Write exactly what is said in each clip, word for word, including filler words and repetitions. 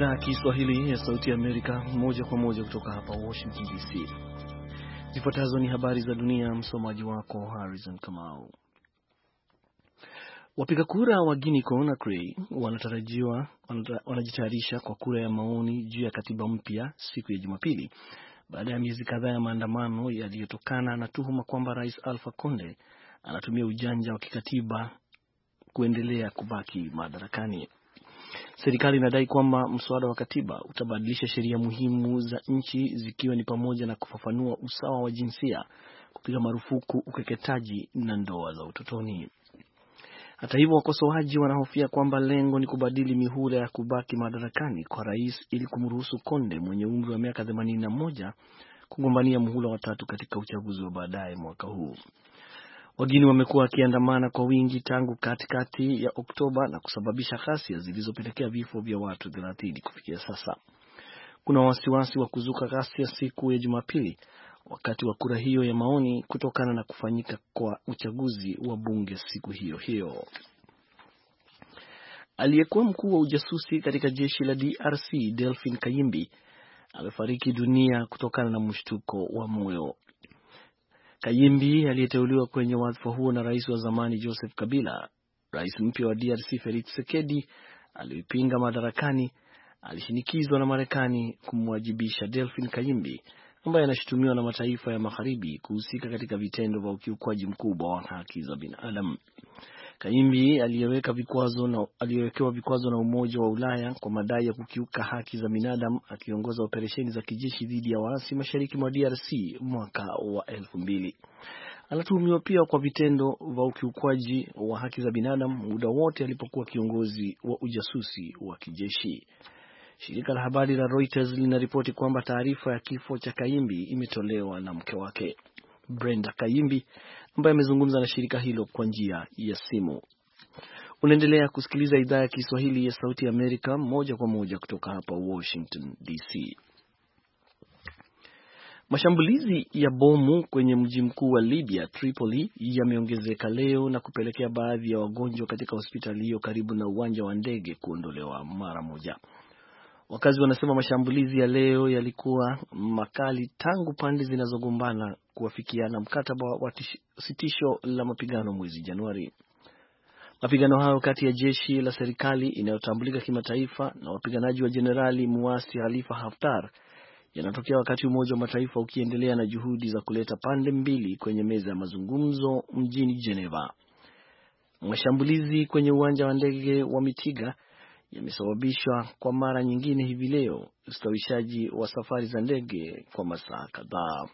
idhaa ya Kiswahili ya Sauti ya Amerika, moja kwa moja kutoka hapa Washington D C. Zifuatazo ni habari za dunia, msomaji wako Harrison Kamau. Wapiga kura wa Guinea Conakry wanatarajiwa wanajitayarisha kwa kura ya maoni juu ya katiba mpya siku ya Jumapili, baada ya miezi kadhaa ya maandamano yaliyotokana na tuhuma kwamba Rais Alpha Conde anatumia ujanja wa kikatiba kuendelea kubaki madarakani. Serikali inadai kwamba mswada wa katiba utabadilisha sheria muhimu za nchi, zikiwa ni pamoja na kufafanua usawa wa jinsia, kupiga marufuku ukeketaji na ndoa za utotoni. Hata hivyo, wakosoaji wanahofia kwamba lengo ni kubadili mihula ya kubaki madarakani kwa rais ili kumruhusu Conde mwenye umri wa miaka themanini na moja kugombania muhula wa tatu katika uchaguzi wa baadaye mwaka huu. Wageni wamekuwa wakiandamana kwa wingi tangu katikati ya Oktoba na kusababisha ghasia zilizopelekea vifo vya watu thelathini kufikia sasa. Kuna wasiwasi wa kuzuka ghasia siku ya Jumapili wakati wa kura hiyo ya maoni kutokana na kufanyika kwa uchaguzi wa bunge siku hiyo hiyo. Aliyekuwa mkuu wa ujasusi katika jeshi la D R C, Delphine Kayimbi, amefariki dunia kutokana na mshtuko wa moyo. Kayimbi aliyeteuliwa kwenye wadhifa huo na rais wa zamani Joseph Kabila, rais mpya wa D R C Felix Tshisekedi aliyepinga madarakani, alishinikizwa na Marekani kumwajibisha Delphine Kayimbi, ambaye anashutumiwa na mataifa ya magharibi kuhusika katika vitendo vya ukiukwaji mkubwa wa haki za binadamu. Kayimbi aliyeweka vikwazo na aliyewekewa vikwazo na Umoja wa Ulaya kwa madai ya kukiuka haki za binadamu, akiongoza operesheni za kijeshi dhidi ya waasi mashariki mwa D R C mwaka wa elfu mbili. Anatuhumiwa pia kwa vitendo vya ukiukwaji wa haki za binadamu muda wote alipokuwa kiongozi wa ujasusi wa kijeshi. Shirika la habari la Reuters linaripoti kwamba taarifa ya kifo cha Kayimbi imetolewa na mke wake, Brenda Kayimbi, ambaye amezungumza na shirika hilo kwa njia ya simu. Unaendelea kusikiliza idhaa ya Kiswahili ya Sauti ya Amerika moja kwa moja kutoka hapa Washington D C. Mashambulizi ya bomu kwenye mji mkuu wa Libya, Tripoli, yameongezeka leo na kupelekea baadhi ya wagonjwa katika hospitali hiyo karibu na uwanja wa ndege kuondolewa mara moja. Wakazi wanasema mashambulizi ya leo yalikuwa makali tangu pande zinazogombana kuafikiana mkataba wa sitisho la mapigano mwezi Januari. Mapigano hayo kati ya jeshi la serikali inayotambulika kimataifa na wapiganaji wa Jenerali muasi Khalifa Haftar yanatokea wakati Umoja wa Mataifa ukiendelea na juhudi za kuleta pande mbili kwenye meza ya mazungumzo mjini Geneva. Mashambulizi kwenye uwanja wa ndege wa Mitiga yamesababishwa kwa mara nyingine hivi leo ustawishaji wa safari za ndege kwa masaa kadhaa.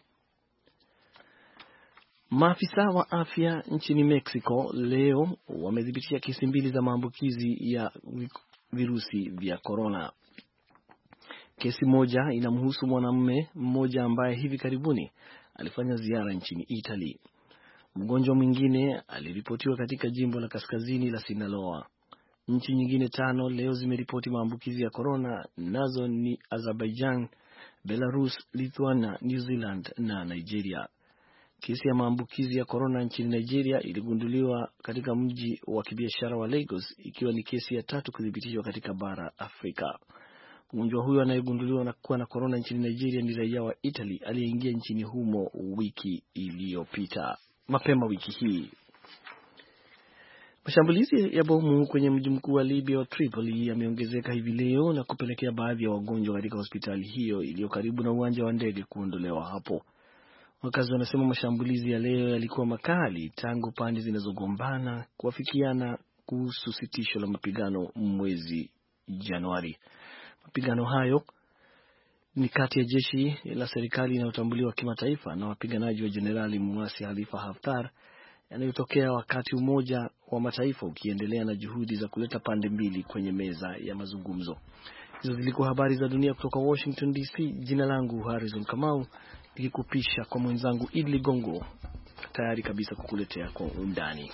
Maafisa wa afya nchini Mexico leo wamedhibitisha kesi mbili za maambukizi ya virusi vya corona. Kesi moja inamhusu mwanamume mmoja ambaye hivi karibuni alifanya ziara nchini Italy. Mgonjwa mwingine aliripotiwa katika jimbo la kaskazini la Sinaloa. Nchi nyingine tano leo zimeripoti maambukizi ya corona, nazo ni Azerbaijan, Belarus, Lithuania, New Zealand na Nigeria. Kesi ya maambukizi ya corona nchini Nigeria iligunduliwa katika mji wa kibiashara wa Lagos, ikiwa ni kesi ya tatu kuthibitishwa katika bara Afrika. Mgonjwa huyo anayegunduliwa na kuwa na corona nchini Nigeria ni raia wa Italy aliyeingia nchini humo wiki iliyopita. Mapema wiki hii, mashambulizi ya bomu kwenye mji mkuu wa Libya wa Tripoli yameongezeka hivi leo na kupelekea baadhi ya wagonjwa katika hospitali hiyo iliyo karibu na uwanja wa ndege kuondolewa hapo. Wakazi wanasema mashambulizi ya leo yalikuwa makali tangu pande zinazogombana kuafikiana kuhusu sitisho la mapigano mwezi Januari. Mapigano hayo ni kati ya jeshi la serikali inayotambuliwa kimataifa na wapiganaji wa Jenerali muasi Khalifa Haftar, yanayotokea wakati Umoja wa Mataifa ukiendelea na juhudi za kuleta pande mbili kwenye meza ya mazungumzo. Hizo zilikuwa habari za dunia kutoka Washington D C. Jina langu Harrison Kamau, nikikupisha kwa mwenzangu Idli Gongo, tayari kabisa kukuletea kwa undani.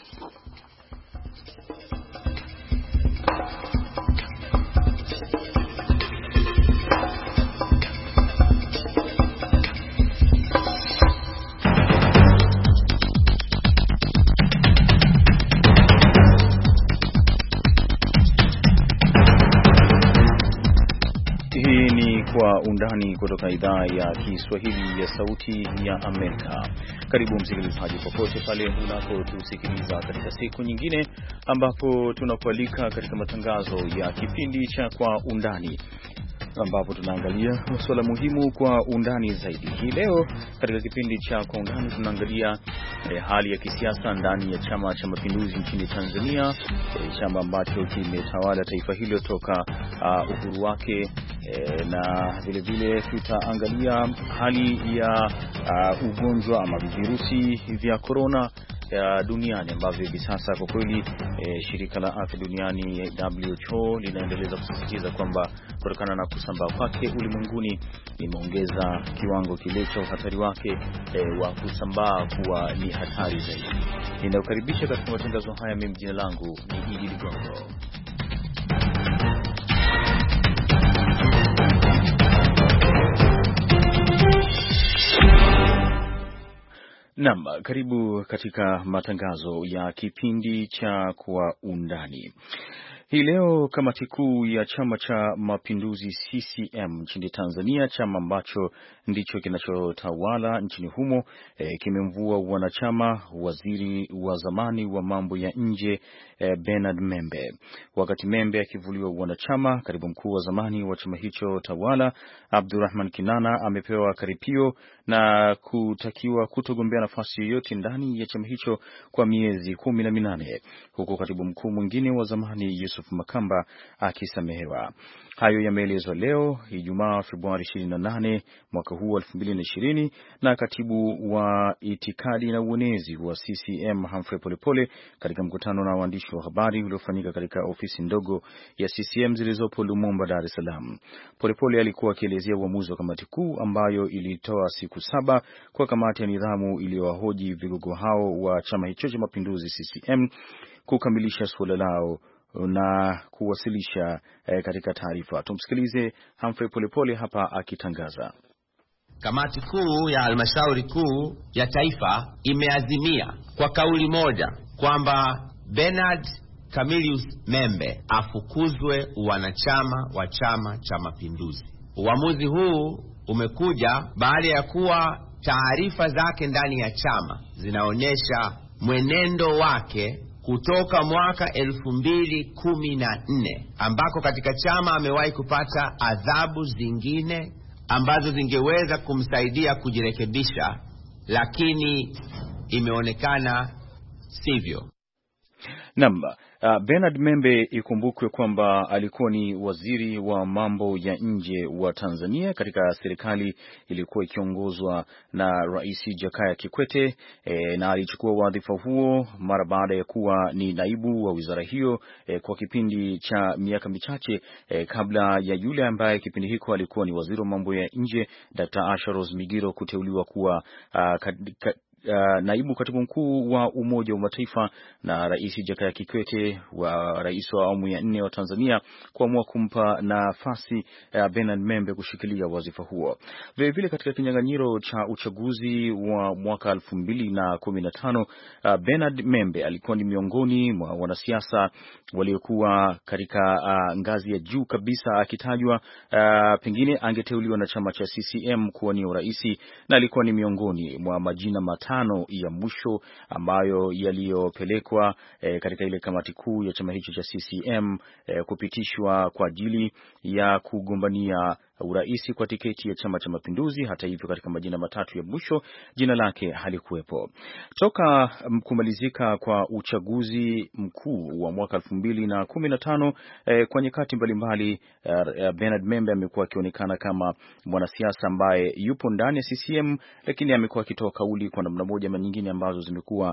Undani kutoka idhaa ya Kiswahili ya Sauti ya Amerika. Karibu msikilizaji popote pale unapotusikiliza katika siku nyingine ambapo tunakualika katika matangazo ya kipindi cha Kwa Undani, ambapo tunaangalia masuala muhimu kwa undani zaidi. Hii leo katika kipindi cha Kwa Undani tunaangalia eh, hali ya kisiasa ndani ya Chama cha Mapinduzi nchini Tanzania, eh, chama ambacho kimetawala taifa hilo toka uh, uhuru wake, eh, na vile vile tutaangalia hali ya uh, ugonjwa ama virusi vya corona ya duniani ambavyo hivi sasa kwa kweli e, shirika la afya duniani W H O linaendeleza kusisitiza kwamba kutokana na kusambaa kwake ulimwenguni imeongeza kiwango kile cha hatari wake e, wa kusambaa kuwa ni hatari zaidi. Ninakukaribisha katika matangazo haya. Mimi jina langu ni Idi Ligongo. Naam, karibu katika matangazo ya kipindi cha Kwa Undani. Hii leo kamati kuu ya Chama cha Mapinduzi C C M nchini Tanzania, chama ambacho ndicho kinachotawala nchini humo, e, kimemvua wanachama waziri wa zamani wa mambo ya nje e, Bernard Membe. Wakati Membe akivuliwa wanachama, katibu mkuu wa zamani wa chama hicho tawala Abdurrahman Kinana amepewa karipio na kutakiwa kutogombea nafasi yoyote ndani ya chama hicho kwa miezi kumi na minane, huku katibu mkuu mwingine wa zamani Yusuf Makamba akisamehewa. Hayo yameelezwa leo Ijumaa Februari ishirini na nane mwaka huu elfu mbili na ishirini na katibu wa itikadi na uenezi wa C C M Humphrey Polepole katika mkutano na waandishi wa habari uliofanyika katika ofisi ndogo ya C C M zilizopo Lumumba, Dar es Salaam. Polepole alikuwa akielezea uamuzi wa kamati kuu ambayo ilitoa siku saba kwa kamati ya nidhamu iliyowahoji vigogo hao wa chama hicho cha Mapinduzi C C M kukamilisha suala lao na kuwasilisha eh, katika taarifa. Tumsikilize Humphrey Polepole hapa akitangaza. Kamati kuu ya halmashauri kuu ya taifa imeazimia kwa kauli moja kwamba Bernard Camillus Membe afukuzwe wanachama wa Chama cha Mapinduzi. Uamuzi huu umekuja baada ya kuwa taarifa zake ndani ya chama zinaonyesha mwenendo wake kutoka mwaka elfu mbili kumi na nne ambako katika chama amewahi kupata adhabu zingine ambazo zingeweza kumsaidia kujirekebisha, lakini imeonekana sivyo. Naam, uh, Bernard Membe ikumbukwe kwamba alikuwa ni waziri wa mambo ya nje wa Tanzania katika serikali ilikuwa ikiongozwa na Rais Jakaya Kikwete, e, na alichukua wadhifa huo mara baada ya kuwa ni naibu wa wizara hiyo e, kwa kipindi cha miaka michache e, kabla ya yule ambaye kipindi hiko alikuwa ni waziri wa mambo ya nje Doctor Asha Rose Migiro kuteuliwa kuwa uh, kad, kad, Uh, naibu katibu mkuu wa Umoja wa Mataifa na Rais Jakaya Kikwete wa rais wa awamu ya nne wa Tanzania kuamua kumpa nafasi uh, Bernard Membe kushikilia wazifa huo. Vile vile katika kinyang'anyiro cha uchaguzi wa mwaka elfu mbili na kumi na tano uh, Bernard Membe alikuwa ni miongoni mwa wanasiasa waliokuwa katika uh, ngazi ya juu kabisa, akitajwa uh, pengine angeteuliwa na chama cha C C M kuwania urais, na alikuwa ni miongoni mwa majina matano ya mwisho ambayo yaliyopelekwa e, katika ile kamati kuu ya chama hicho cha C C M e, kupitishwa kwa ajili ya kugombania urais kwa tiketi ya Chama cha Mapinduzi. Hata hivyo, katika majina matatu ya mwisho jina lake halikuwepo. Toka kumalizika kwa uchaguzi mkuu wa mwaka elfu mbili na kumi na tano eh, kwa nyakati mbalimbali eh, Bernard Membe amekuwa akionekana kama mwanasiasa ambaye yupo ndani ya C C M, lakini amekuwa akitoa kauli kwa namna moja ama nyingine ambazo zimekuwa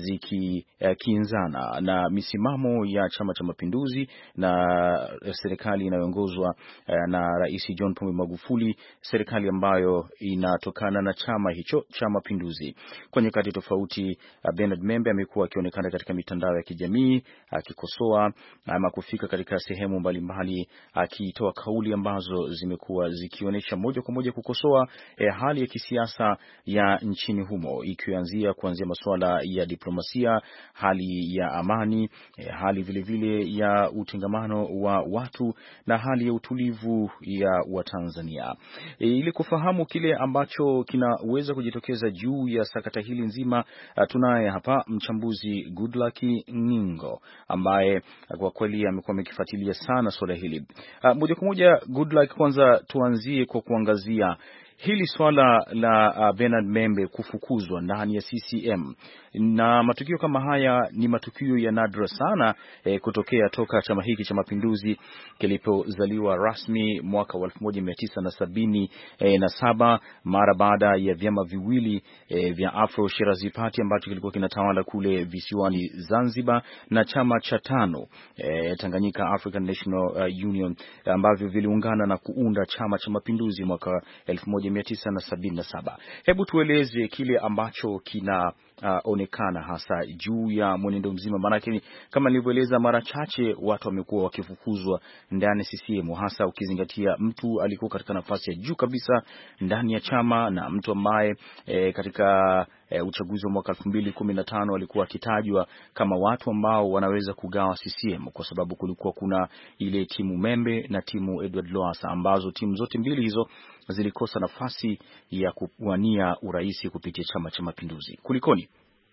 zikikinzana eh, na misimamo ya Chama cha Mapinduzi na serikali inayoongozwa eh, na Rais John Pombe Magufuli, serikali ambayo inatokana na chama hicho cha Mapinduzi. Kwa nyakati tofauti, Bernard Membe amekuwa akionekana katika mitandao ya kijamii akikosoa ama kufika katika sehemu mbalimbali akitoa kauli ambazo zimekuwa zikionyesha moja kwa moja kukosoa eh, hali ya kisiasa ya nchini humo, ikianzia kuanzia masuala ya diplomasia, hali ya amani, eh, hali vile vile ya utengamano wa watu na hali ya utulivu ya wa Tanzania. E, ili kufahamu kile ambacho kinaweza kujitokeza juu ya sakata hili nzima, tunaye hapa mchambuzi Goodluck Ngingo ambaye kwa kweli amekuwa amekifuatilia sana swala hili. A, moja kwa moja Goodluck, kwanza tuanzie kwa kuangazia hili swala la uh, Bernard Membe kufukuzwa ndani ya C C M, na matukio kama haya ni matukio ya nadra sana eh, kutokea toka chama hiki cha Mapinduzi kilipozaliwa rasmi mwaka wa elfu moja mia tisa na sabini eh, na saba, mara baada ya vyama viwili eh, vya Afro Shirazi Party ambacho kilikuwa kinatawala kule visiwani Zanzibar na chama cha tano eh, Tanganyika African National uh, Union ambavyo viliungana na kuunda chama cha Mapinduzi mwaka elfu moja mia tisa na sabini na saba. Hebu tueleze kile ambacho kina uh, onekana hasa juu ya mwenendo mzima, maana kama nilivyoeleza mara chache watu wamekuwa wakifukuzwa ndani ya C C M, hasa ukizingatia mtu alikuwa katika nafasi ya juu kabisa ndani ya chama na mtu ambaye e, katika e, uchaguzi wa mwaka elfu mbili kumi na tano alikuwa akitajwa kama watu ambao wanaweza kugawa C C M, kwa sababu kulikuwa kuna ile timu Membe na timu Edward Lowassa ambazo timu zote mbili hizo zilikosa nafasi ya kuwania urais kupitia chama cha Mapinduzi. Kulikoni?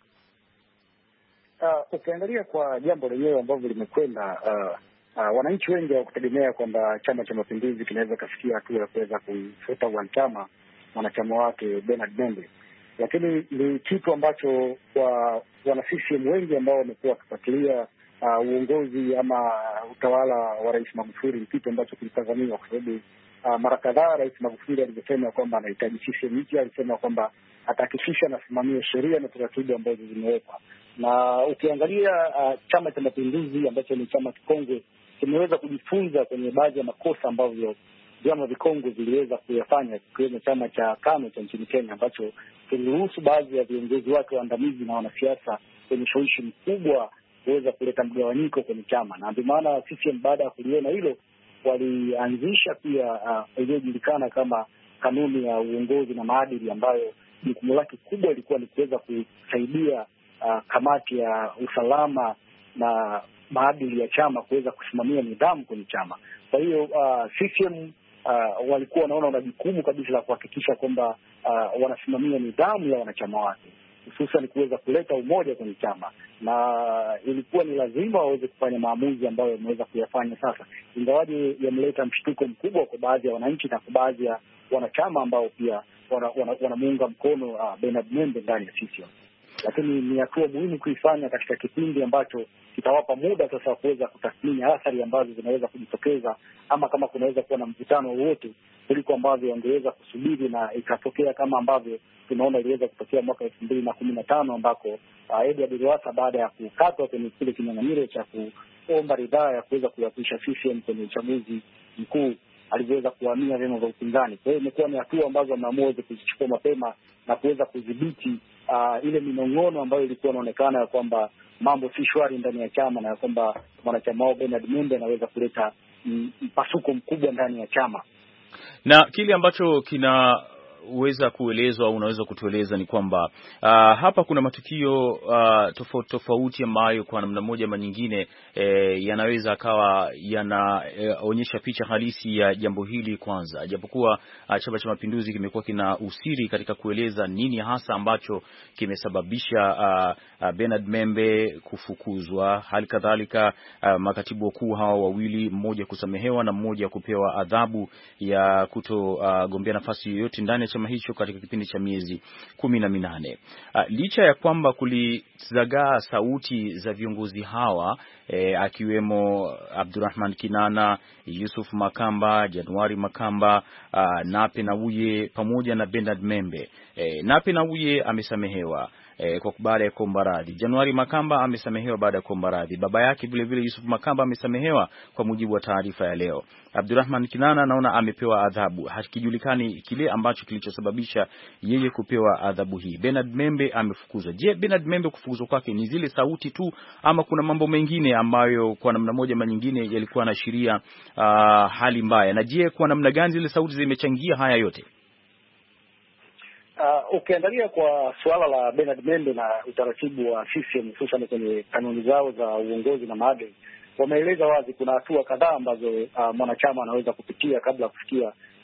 Uh, ukiangalia kwa jambo lenyewe ambavyo limekwenda, uh, uh, wananchi wengi hawakutegemea kwamba chama cha Mapinduzi kinaweza kufikia hatua ya kuweza kufuta wanachama mwanachama wake Bernard Membe, lakini ni kitu ambacho kwa wana C C M wengi ambao wamekuwa wakifuatilia uh, uongozi ama utawala wa Rais Magufuli, kitu ambacho kilitazamiwa kwa sababu Uh, mara kadhaa Rais Magufuli alisema kwamba anahitaji C C M mpya. Alisema kwamba atahakikisha anasimamia sheria na taratibu ambazo zimewekwa, na ukiangalia uh, chama cha Mapinduzi ambacho ni chama kikongwe kimeweza kujifunza kwenye baadhi ya makosa ambavyo vyama vikongwe viliweza kuyafanya, ikiwemo chama cha KANU cha nchini Kenya ambacho kiliruhusu baadhi ya viongozi wake waandamizi na wanasiasa kwenye ushawishi mkubwa kuweza kuleta mgawanyiko kwenye chama, na ndio maana C C M baada ya kuliona hilo walianzisha pia uh, iliyojulikana kama kanuni ya uongozi na maadili, ambayo jukumu lake kubwa ilikuwa ni kuweza kusaidia uh, kamati ya usalama na maadili ya chama kuweza kusimamia nidhamu kwenye chama. Kwa hiyo uh, C C M uh, walikuwa wanaona wana jukumu kabisa la kuhakikisha kwamba uh, wanasimamia nidhamu ya wanachama wake, hususan kuweza kuleta umoja kwenye chama, na ilikuwa ni lazima waweze kufanya maamuzi ambayo wameweza kuyafanya sasa, ingawaje yameleta mshtuko mkubwa kwa baadhi ya wananchi na kwa baadhi ya wanachama ambao pia wanamuunga wana, wana mkono uh, Bernard Membe ndani ya C C M. Lakini ni hatua muhimu kuifanya katika kipindi ambacho kitawapa muda sasa kuweza kutathmini athari ambazo zinaweza kujitokeza, ama kama kunaweza kuwa na mvutano wowote kuliko ambavyo wangeweza kusubiri na ikatokea kama ambavyo tunaona iliweza kutokea mwaka elfu mbili na kumi na tano ambako uh, Edward Lowassa baada ya kukatwa kwenye kile kinyang'anyiro cha kuomba ridhaa ya kuweza kuwapisha C C M kwenye uchaguzi mkuu aliweza kuhamia vyama vya upinzani. Kwa hiyo imekuwa ni hatua ambazo wameamua kuzichukua mapema na kuweza kudhibiti uh, ile minong'ono ambayo ilikuwa inaonekana ya kwamba mambo si shwari ndani ya chama na ya kwamba mwanachama wao Bernard Membe anaweza kuleta mpasuko mkubwa ndani ya chama. Na kile ambacho kina uweza kuelezwa au unaweza kutueleza ni kwamba uh, hapa kuna matukio uh, tofauti tofauti ambayo kwa namna moja ama nyingine eh, yanaweza akawa yanaonyesha eh, picha halisi ya jambo hili. Kwanza, japokuwa uh, Chama cha Mapinduzi kimekuwa kina usiri katika kueleza nini hasa ambacho kimesababisha uh, uh, Bernard Membe kufukuzwa, hali kadhalika uh, makatibu wakuu hawa wawili, mmoja kusamehewa na mmoja kupewa adhabu ya kutogombea uh, nafasi yoyote ndani ya chama hicho katika kipindi cha miezi kumi na minane. Uh, licha ya kwamba kulizagaa sauti za viongozi hawa eh, akiwemo Abdurrahman Kinana, Yusuf Makamba, Januari Makamba, uh, Nape Nnauye pamoja na Bernard Membe. Eh, Nape Nnauye amesamehewa E, kwa baada ya kuomba radhi. Januari Makamba amesamehewa baada ya kuomba radhi. Baba yake vile vile Yusuf Makamba amesamehewa kwa mujibu wa taarifa ya leo. Abdurrahman Kinana naona amepewa adhabu. Hakijulikani kile ambacho kilichosababisha yeye kupewa adhabu hii. Bernard Membe amefukuzwa. Je, Bernard Membe kufukuzwa kwake ni zile sauti tu ama kuna mambo mengine ambayo kwa namna moja ama nyingine yalikuwa yanaashiria uh, hali mbaya? Na je, kwa namna gani zile sauti zimechangia haya yote? Uh, ukiangalia kwa suala la Bernard Membe na utaratibu wa C C M hususan kwenye kanuni zao za uongozi na maadili, wameeleza wazi kuna hatua kadhaa ambazo uh, mwanachama anaweza kupitia kabla ya kufikia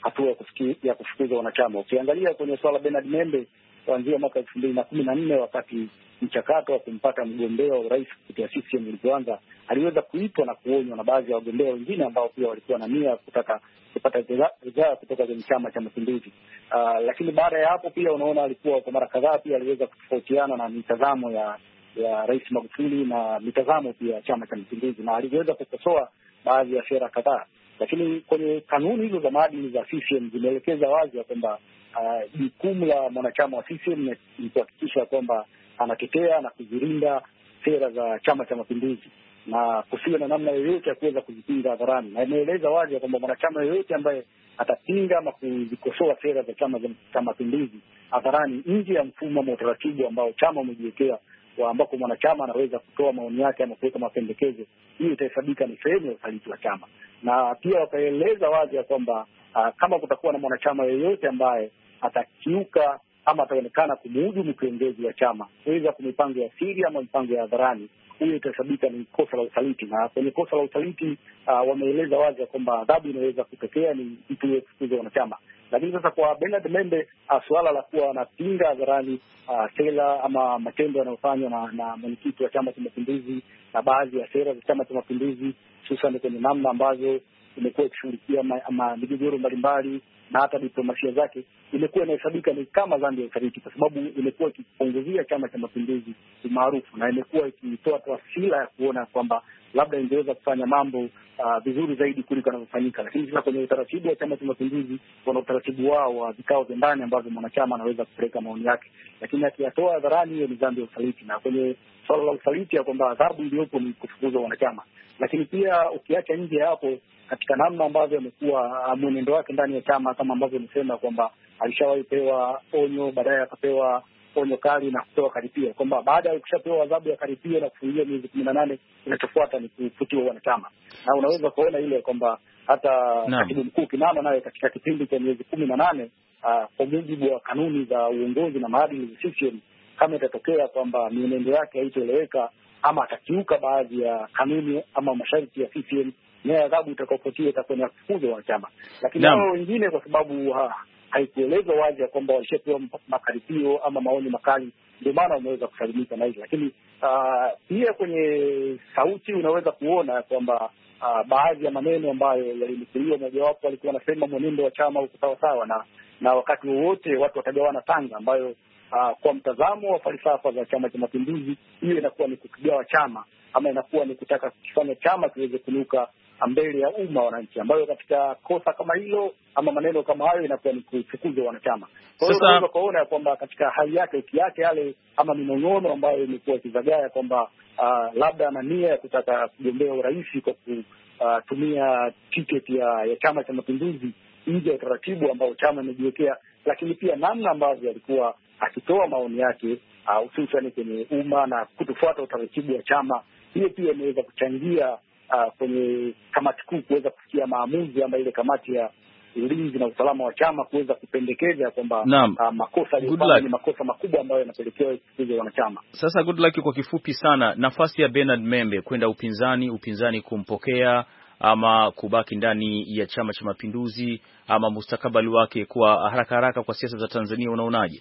hatua ya kufikia ya kufukuza wanachama. Ukiangalia kwenye swala Bernard Membe kuanzia mwaka elfu mbili na kumi na nne wakati mchakato wa kumpata mgombea wa urais kupitia C C M ulipoanza, aliweza kuitwa na kuonywa na baadhi ya wagombea wengine ambao pia walikuwa na nia kutaka kupata ridhaa kutoka kwenye Chama cha Mapinduzi. Uh, lakini baada ya hapo pia unaona alikuwa kwa mara kadhaa pia aliweza kutofautiana na mitazamo ya ya Rais Magufuli na mitazamo pia ya Chama cha Mapinduzi, na aliweza kukosoa baadhi ya sera kadhaa. Lakini kwenye kanuni hizo za maadili za C C M zimeelekeza wazi ya kwamba jukumu uh, la mwanachama wa C C M ni kuhakikisha kwamba anatetea na kuzilinda sera za Chama cha Mapinduzi na kusiwe na namna yoyote ya kuweza kuzipinga hadharani, na imeeleza wazi ya kwamba mwanachama yoyote ambaye atapinga ama kuzikosoa sera za Chama cha Mapinduzi hadharani nje ya mfumo wa utaratibu ambao chama umejiwekea, wa ambako mwanachama anaweza kutoa maoni yake ama kuweka mapendekezo, hiyo itahesabika ni sehemu ya usaliti wa chama. Na pia wakaeleza wazi ya kwamba uh, kama kutakuwa na mwanachama yeyote ambaye atakiuka ama ataonekana kumuhujumu kiongozi wa chama, weza kwa mipango ya siri ama mipango ya hadharani, hiyo itahesabika ni kosa la usaliti. Na kwenye kosa la usaliti uh, wameeleza wazi ya kwamba adhabu inaweza kutokea ni mtu kufukuza wanachama. Lakini sasa kwa Bernard Membe uh, suala la kuwa anapinga hadharani uh, sera ama matendo yanayofanywa na, na mwenyekiti wa Chama cha Mapinduzi na baadhi ya sera za Chama cha Mapinduzi, hususan kwenye namna ambazo imekuwa ikishughulikia ama migogoro mbalimbali na hata diplomasia zake, imekuwa inahesabika ni kama dhambi ya usaliti, kwa sababu imekuwa ikipunguzia Chama cha Mapinduzi maarufu na imekuwa ikitoa taswira ya kuona kwamba labda ingeweza kufanya mambo uh, vizuri zaidi kuliko yanavyofanyika. Lakini sasa kwenye utaratibu wa Chama cha Mapinduzi wana utaratibu wao wa vikao vya ndani ambavyo mwanachama anaweza kupeleka maoni yake, lakini akiyatoa hadharani hiyo ni dhambi ya usaliti. Na kwenye swala la usaliti ya kwamba adhabu iliyopo ni kufukuza wanachama. Lakini pia ukiacha nje hapo, katika namna ambavyo amekuwa uh, mwenendo wake ndani ya chama, kama ambavyo nimesema kwamba alishawahi pewa onyo, baadaye akapewa onyo kali na kupewa karipio, kwamba baada ya kushapewa adhabu ya karipio na kufungiwa miezi kumi na nane inachofuata ni kufutiwa wanachama. Na unaweza kuona ile kwamba hata katibu mkuu Kinana naye katika kipindi cha miezi kumi na nane uh, kwa mujibu wa kanuni za uongozi na maadili za C C M, kama itatokea kwamba mienendo yake haitoeleweka ama atakiuka baadhi ya kanuni ama masharti ya C C M, naye adhabu itakayofuatia itakuwa ni kufukuzwa wanachama. Lakini hao wengine kwa sababu ha, haikuelezwa wazi ya kwamba walishapewa makaripio ama maoni makali, ndio maana wameweza kusalimika na hili. Lakini uh, pia kwenye sauti unaweza kuona kwamba uh, baadhi ya maneno ambayo yalinukuliwa, mojawapo alikuwa anasema mwenendo wa chama uko sawa sawa na na wakati wowote watu watagawana tanga, ambayo uh, kwa mtazamo wa falsafa za Chama cha Mapinduzi hiyo inakuwa ni kukigawa chama ama inakuwa ni kutaka kufanya chama kiweze kunuka mbele ya umma wananchi, ambayo katika kosa kama hilo ama maneno kama hayo inakuwa ni kufukuza wanachama. Kwa hiyo unaweza kuona kwamba katika hali yake ukiache yale ama minong'ono ambayo imekuwa ikizagaa kwamba uh, labda ana nia ya kutaka kugombea urais kwa kutumia uh, tiketi ya, ya Chama cha Mapinduzi nje ya utaratibu ambao chama imejiwekea, lakini pia namna ambavyo alikuwa akitoa maoni yake hususan uh, kwenye umma na kutofuata utaratibu wa chama, hiyo pia imeweza kuchangia Uh, kwenye kamati kuu kuweza kufikia maamuzi ama ile kamati ya ulinzi na usalama wa chama kuweza kupendekeza kwamba uh, makosa yaliyofanywa ni makosa makubwa ambayo yanapelekea kufukuza wanachama. Sasa good luck, kwa kifupi sana, nafasi ya Bernard Membe kwenda upinzani, upinzani kumpokea ama kubaki ndani ya Chama cha Mapinduzi, ama mustakabali wake kwa haraka haraka kwa siasa za Tanzania, unaonaje?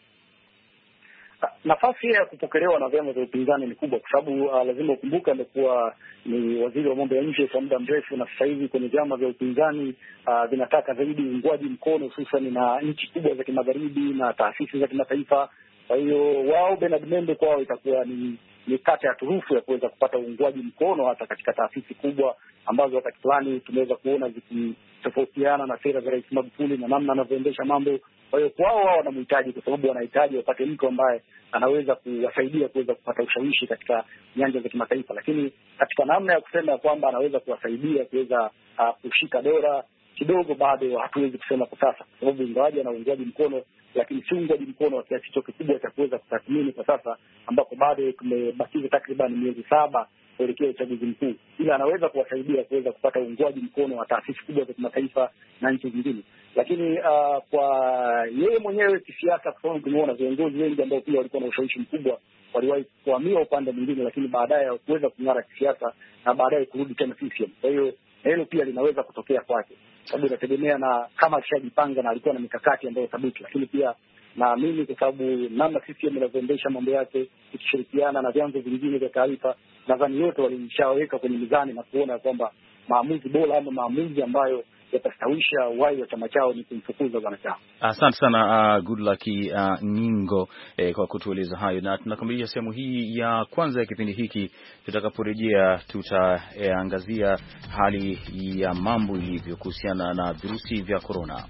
Nafasi ya kupokelewa na vyama vya upinzani ni kubwa, kwa sababu uh, lazima ukumbuke amekuwa ni waziri wa mambo ya nje kwa muda mrefu, na sasa hivi kwenye vyama vya upinzani uh, vinataka zaidi uungwaji mkono hususan na nchi kubwa za kimagharibi na taasisi za kimataifa. Kwa hiyo wao Bernard Membe kwao itakuwa ni ni kata ya turufu ya kuweza kupata uungwaji mkono hata katika taasisi kubwa ambazo wakati fulani tumeweza kuona zikitofautiana na sera za Rais Magufuli na namna anavyoendesha mambo. Kwa hiyo kwao wao wanamhitaji, kwa sababu wanahitaji wapate mtu ambaye anaweza kuwasaidia kuweza kupata ushawishi katika nyanja za kimataifa. Lakini katika namna ya kusema ya kwamba anaweza kuwasaidia kuweza uh, kushika dola kidogo, bado hatuwezi kusema kwa sasa, kwa sababu ingawaje ana uungwaji mkono, lakini si uungwaji mkono wa kiasi hicho kikubwa cha kuweza kutathmini kwa sasa, ambapo bado tumebakiza takriban miezi saba kuelekea uchaguzi mkuu, ila anaweza kuwasaidia kuweza kupata uungwaji mkono wa taasisi kubwa za kimataifa na nchi zingine. Lakini uh, kwa yeye mwenyewe kisiasa, kwa sababu tumeona viongozi wengi ambao pia walikuwa na ushawishi mkubwa waliwahi kuhamia upande mwingine, lakini baadaye kuweza kung'ara kisiasa na baadaye kurudi tena C C M. Kwa hiyo hilo pia linaweza kutokea kwake. sababu inategemea na kama alishajipanga na alikuwa na mikakati ambayo thabiti. Lakini pia naamini kwa sababu namna C C M inavyoendesha mambo yake ikishirikiana na vyanzo vingine vya taarifa, nadhani yote walishaweka kwenye mizani na kuona kwamba maamuzi bora ama maamuzi ambayo yatastawisha uhai wa chama chao ni kumfukuza bwana Chama. Asante sana uh, good luck uh, Nyingo eh, kwa kutueleza hayo, na tunakamilisha sehemu hii ya kwanza ya kipindi hiki. Tutakaporejea tutaangazia eh, hali ya mambo ilivyo kuhusiana na virusi vya corona.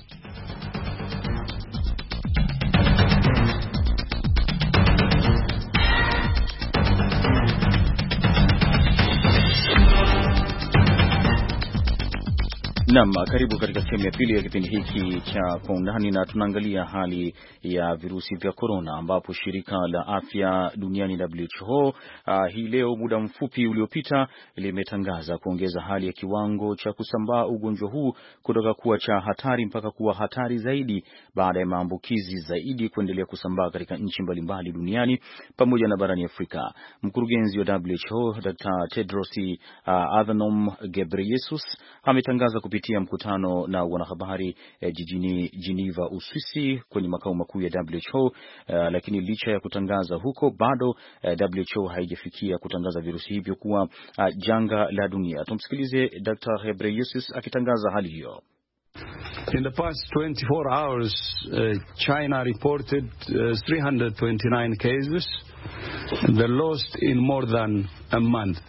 Naam, karibu katika sehemu ya pili ya kipindi hiki cha Kwa Undani, na tunaangalia hali ya virusi vya corona, ambapo shirika la afya duniani W H O uh, hii leo muda mfupi uliopita limetangaza kuongeza hali ya kiwango cha kusambaa ugonjwa huu kutoka kuwa cha hatari mpaka kuwa hatari zaidi, baada ya maambukizi zaidi kuendelea kusambaa katika nchi mbalimbali duniani pamoja na barani Afrika. Mkurugenzi wa W H O Daktari Tedros uh, Adhanom Ghebreyesus ametangaza kupitia mkutano na wanahabari eh, jijini Geneva, Uswisi, kwenye makao makuu ya W H O. Uh, lakini licha ya kutangaza huko, bado eh, W H O haijafikia kutangaza virusi hivyo kuwa uh, janga la dunia. Tumsikilize Daktari Ghebreyesus akitangaza hali hiyo. In the past twenty-four hours, uh, China reported uh, three hundred twenty-nine cases, the lowest in more than a month.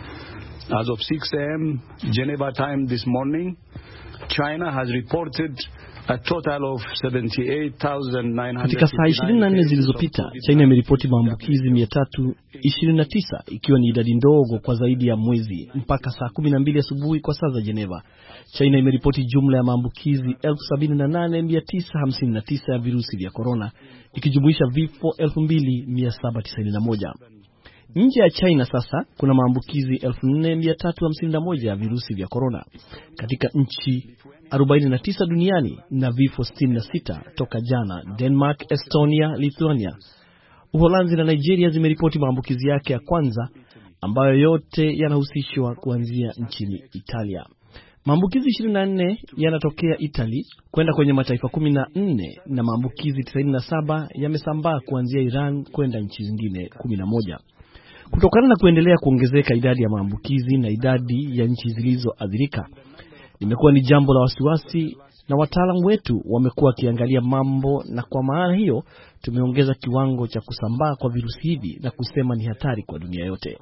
As of six a m Geneva time this morning, China has reported a total of seventy-eight thousand nine hundred. Katika saa ishirini na nne zilizopita, China imeripoti maambukizi mia tatu ishirini na tisa, ikiwa ni idadi ndogo kwa zaidi ya mwezi. Mpaka saa kumi na mbili asubuhi kwa saa za Geneva, China imeripoti jumla ya maambukizi elfu sabini na nane mia tisa hamsini na tisa ya virusi vya corona, ikijumuisha vifo elfu mbili mia saba tisini na moja. Nje ya China sasa kuna maambukizi elfu nne mia tatu hamsini na moja ya virusi vya corona katika nchi arobaini na tisa duniani, na vifo sitini na sita toka jana. Denmark, Estonia, Lithuania, Uholanzi na Nigeria zimeripoti maambukizi yake ya kwanza, ambayo yote yanahusishwa kuanzia nchini Italia. Maambukizi ishirini na nne yanatokea Italy kwenda kwenye mataifa kumi na nne, na maambukizi tisini na saba yamesambaa kuanzia Iran kwenda nchi zingine kumi na moja. Kutokana na kuendelea kuongezeka idadi ya maambukizi na idadi ya nchi zilizoathirika, limekuwa ni jambo la wasiwasi, na wataalamu wetu wamekuwa wakiangalia mambo, na kwa maana hiyo tumeongeza kiwango cha kusambaa kwa virusi hivi na kusema ni hatari kwa dunia yote.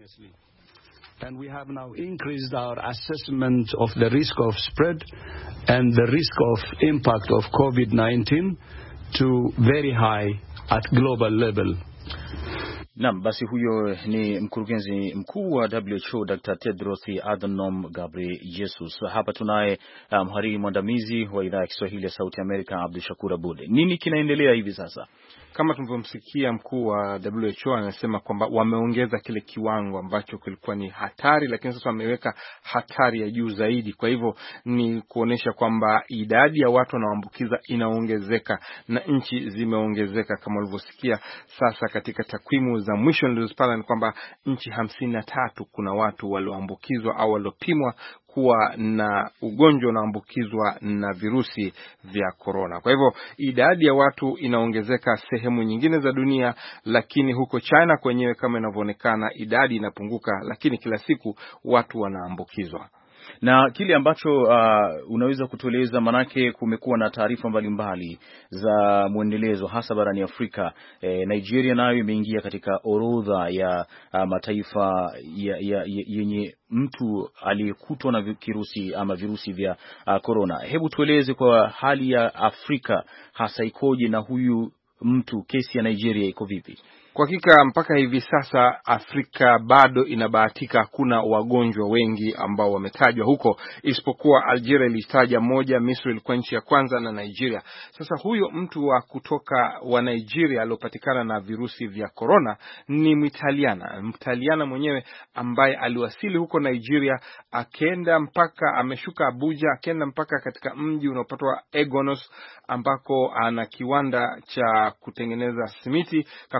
And we have now increased our assessment of the risk of spread and the risk of impact of COVID nineteen to very high at global level. Naam, basi huyo ni mkurugenzi mkuu wa W H O Daktari Tedros Adhanom Ghebreyesus. Hapa tunaye mhariri um, mwandamizi wa idhaa ya Kiswahili ya Sauti Amerika, Abdul Shakur Abud. Nini kinaendelea hivi sasa? Kama tulivyomsikia mkuu wa W H O anasema kwamba wameongeza kile kiwango ambacho kilikuwa ni hatari, lakini sasa wameweka hatari ya juu zaidi. Kwa hivyo ni kuonesha kwamba idadi ya watu wanaoambukiza inaongezeka na nchi zimeongezeka. Kama ulivyosikia sasa katika takwimu za mwisho nilizopata ni kwamba nchi hamsini na tatu kuna watu walioambukizwa au waliopimwa kuwa na ugonjwa unaambukizwa na virusi vya corona. Kwa hivyo idadi ya watu inaongezeka sehemu nyingine za dunia, lakini huko China kwenyewe kama inavyoonekana idadi inapunguka, lakini kila siku watu wanaambukizwa. Na kile ambacho uh, unaweza kutueleza, manake kumekuwa na taarifa mbalimbali za muendelezo hasa barani Afrika. E, Nigeria nayo imeingia katika orodha ya uh, mataifa yenye ya, ya, mtu aliyekutwa na virusi ama virusi vya uh, corona. Hebu tueleze kwa hali ya Afrika hasa ikoje, na huyu mtu, kesi ya Nigeria iko vipi? Kwa hakika mpaka hivi sasa Afrika bado inabahatika, hakuna wagonjwa wengi ambao wametajwa huko, isipokuwa Algeria ilitaja moja, Misri ilikuwa nchi ya kwanza, na Nigeria. Sasa huyo mtu wa kutoka wa Nigeria aliopatikana na virusi vya corona ni Mtaliana. Mtaliana mwenyewe ambaye aliwasili huko Nigeria, akenda mpaka ameshuka Abuja, akenda mpaka katika mji unaopatwa Egonos ambako ana kiwanda cha kutengeneza simiti, kakutana na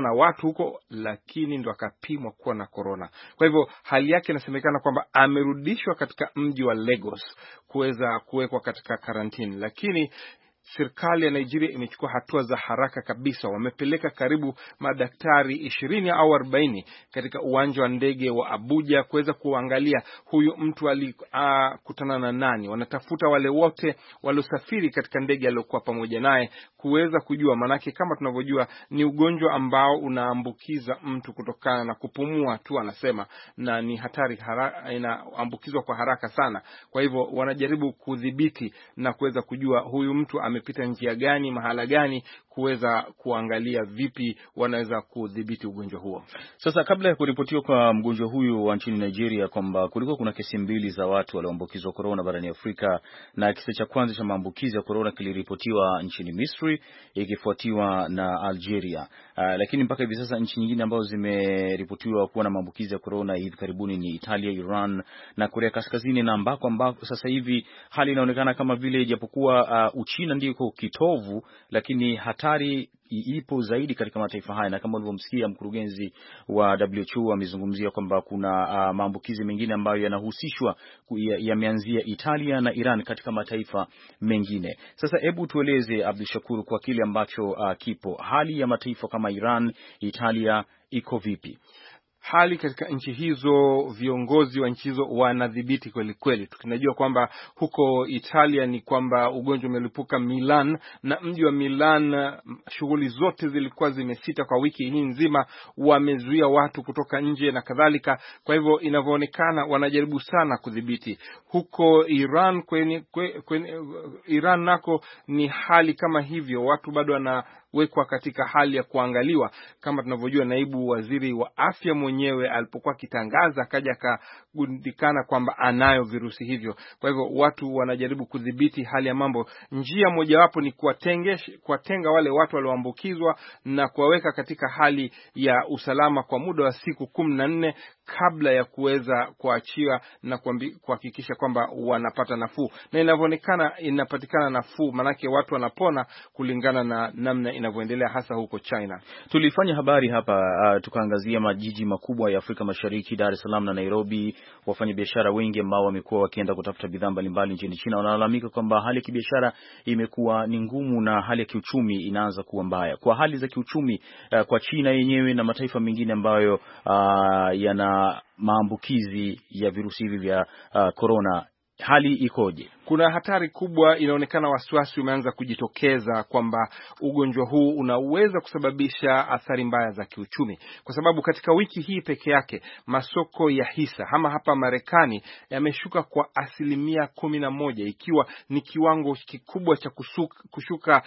na watu huko, lakini ndo akapimwa kuwa na corona. Kwa hivyo hali yake inasemekana kwamba amerudishwa katika mji wa Lagos kuweza kuwekwa katika karantini, lakini serikali ya Nigeria imechukua hatua za haraka kabisa. Wamepeleka karibu madaktari ishirini au arobaini katika uwanja wa ndege wa Abuja kuweza kuangalia huyu mtu alikutana na nani. Wanatafuta wale wote waliosafiri katika ndege aliyokuwa pamoja naye kuweza kujua, manake kama tunavyojua ni ugonjwa ambao unaambukiza mtu kutokana na kupumua tu, anasema, na ni hatari, inaambukizwa kwa haraka sana. Kwa hivyo wanajaribu kudhibiti na kuweza kujua huyu mtu amepita njia gani, mahala gani, kuweza kuangalia vipi wanaweza kudhibiti ugonjwa huo. Sasa kabla ya kuripotiwa kwa mgonjwa huyu wa nchini Nigeria kwamba kulikuwa kuna kesi mbili za watu walioambukizwa corona barani Afrika, na kisa cha kwanza cha maambukizi ya corona kiliripotiwa nchini Misri ikifuatiwa na Algeria. Uh, lakini mpaka hivi sasa nchi nyingine ambazo zimeripotiwa kuwa na maambukizi ya corona hivi karibuni ni Italia, Iran na Korea Kaskazini, na ambako ambako sasa hivi hali inaonekana kama vile ijapokuwa uh, Uchina ndiko kitovu, lakini hatari ipo zaidi katika mataifa haya. Na kama ulivyomsikia mkurugenzi wa W H O amezungumzia kwamba kuna uh, maambukizi mengine ambayo yanahusishwa yameanzia Italia na Iran katika mataifa mengine. Sasa hebu tueleze Abdul Shakur, kwa kile ambacho uh, kipo, hali ya mataifa kama Iran, Italia iko vipi? Hali katika nchi hizo, viongozi wa nchi hizo wanadhibiti kweli kweli. Tukinajua kwamba huko Italia ni kwamba ugonjwa umelipuka Milan, na mji wa Milan shughuli zote zilikuwa zimesita kwa wiki hii nzima, wamezuia watu kutoka nje na kadhalika. Kwa hivyo inavyoonekana wanajaribu sana kudhibiti. Huko Iran kwenye, kwenye Iran nako ni hali kama hivyo, watu bado wana wekwa katika hali ya kuangaliwa. Kama tunavyojua, naibu waziri wa afya mwenyewe alipokuwa kitangaza akaja akagundikana kwamba anayo virusi hivyo. Kwa hivyo watu wanajaribu kudhibiti hali ya mambo. Njia mojawapo ni kuwatenga wale watu walioambukizwa na kuwaweka katika hali ya usalama kwa muda wa siku kumi na nne kabla ya kuweza kuachia na kuhakikisha kwamba wanapata nafuu. Na inavyoonekana inapatikana nafuu, manake watu wanapona kulingana na namna inavyoendelea hasa huko China. Tulifanya habari hapa uh, tukaangazia majiji makubwa ya Afrika Mashariki, Dar es Salaam na Nairobi. Wafanyabiashara wengi ambao wamekuwa wakienda kutafuta bidhaa mbalimbali nchini China wanalalamika kwamba hali ya kibiashara imekuwa ni ngumu na hali ya kiuchumi inaanza kuwa mbaya. Kwa hali za kiuchumi uh, kwa China yenyewe na mataifa mengine ambayo uh, yana maambukizi ya virusi hivi vya uh, corona, hali ikoje? Kuna hatari kubwa, inaonekana wasiwasi umeanza kujitokeza kwamba ugonjwa huu unaweza kusababisha athari mbaya za kiuchumi, kwa sababu katika wiki hii peke yake masoko ya hisa ama hapa Marekani yameshuka kwa asilimia kumi na moja, ikiwa ni kiwango kikubwa cha kushuka, kushuka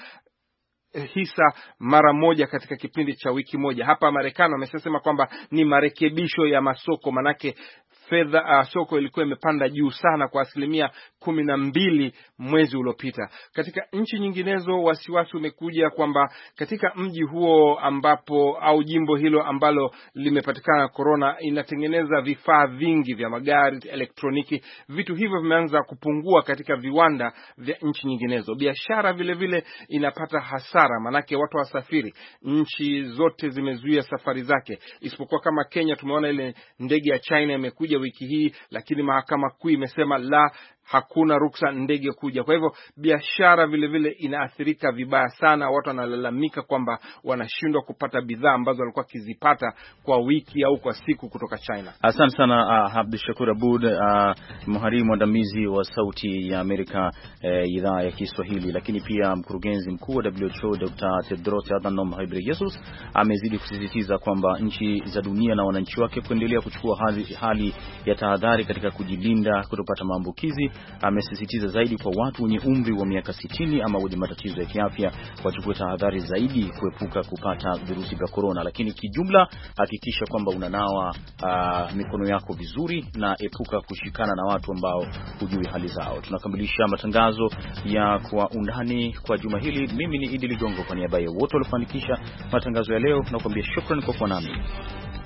hisa mara moja katika kipindi cha wiki moja. Hapa Marekani wamesema kwamba ni marekebisho ya masoko, manake fedha uh, soko ilikuwa imepanda juu sana kwa asilimia kumi na mbili mwezi uliopita. Katika nchi nyinginezo wasiwasi umekuja kwamba katika mji huo ambapo au jimbo hilo ambalo limepatikana corona inatengeneza vifaa vingi vya magari, elektroniki, vitu hivyo vimeanza kupungua katika viwanda vya nchi nyinginezo. Biashara vile vile inapata hasara, manake watu wasafiri, nchi zote zimezuia safari zake, isipokuwa kama Kenya tumeona ile ndege ya China imekuja wiki hii, lakini mahakama kuu imesema la, hakuna ruksa ndege kuja. Kwa hivyo biashara vile vile inaathirika vibaya sana. Watu wanalalamika kwamba wanashindwa kupata bidhaa ambazo walikuwa kizipata kwa wiki au kwa siku kutoka China. Asante sana uh, Abdul Shakur Abud, uh, mhariri mwandamizi wa Sauti ya Amerika uh, idhaa ya Kiswahili, lakini pia mkurugenzi mkuu wa W H O Doctor Tedros Adhanom Ghebreyesus amezidi kusisitiza kwamba nchi za dunia na wananchi wake kuendelea kuchukua hali, hali ya tahadhari katika kujilinda kutopata maambukizi. Amesisitiza zaidi kwa watu wenye umri wa miaka sitini ama wenye matatizo ya kiafya wachukue tahadhari zaidi kuepuka kupata virusi vya corona, lakini kijumla hakikisha kwamba unanawa uh, mikono yako vizuri na epuka kushikana na watu ambao hujui hali zao. Tunakamilisha matangazo ya Kwa Undani kwa juma hili. Mimi ni Idi Ligongo kwa niaba ya wote waliofanikisha matangazo ya leo, nakuambia shukrani kwa kuwa nami.